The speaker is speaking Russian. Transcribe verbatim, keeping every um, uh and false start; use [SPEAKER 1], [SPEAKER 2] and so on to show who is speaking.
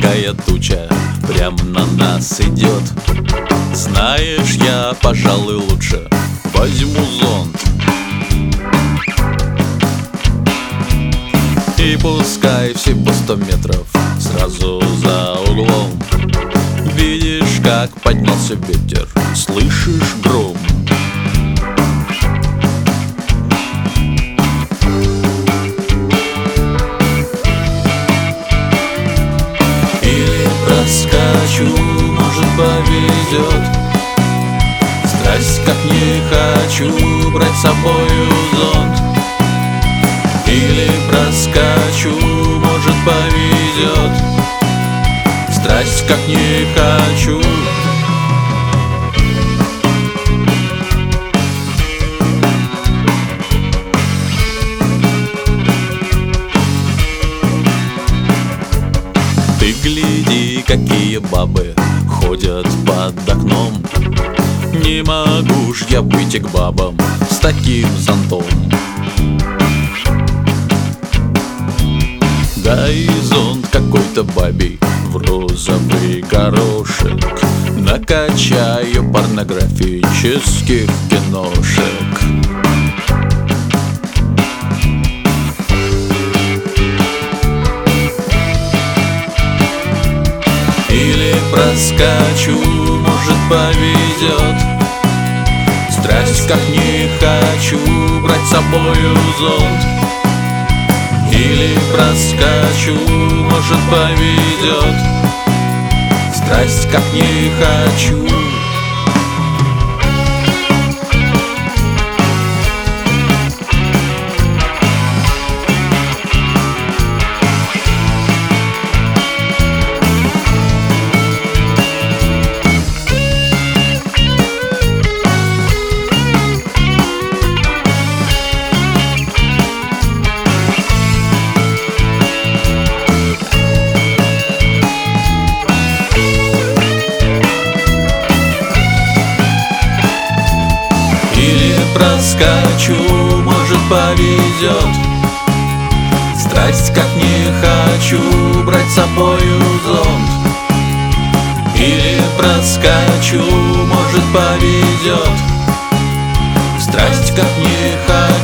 [SPEAKER 1] Какая туча прям на нас идет. Знаешь, я, пожалуй, лучше возьму зонт. И пускай всего сто метров сразу за углом. Видишь, как поднялся ветер, слышишь гром. Или проскочу, может, повезет. Страсть, как не хочу брать с собою зонт. Или проскочу, может, повезет. Страсть, как не хочу. Ты гляди, какие бабы ходят под окном. Не могу ж я выйти к бабам с таким зонтом. Да и зонт какой-то бабий в розовый горошек. Накачаю порнографических киношек. Или проскочу, может, повезет. Страсть, как не хочу брать с собою зонт. Или проскочу, может, повезет. Страсть, как не хочу. Проскочу, может, повезет. Страсть, как не хочу брать с собою зонт. Или проскочу, может, повезет. Страсть, как не хочу.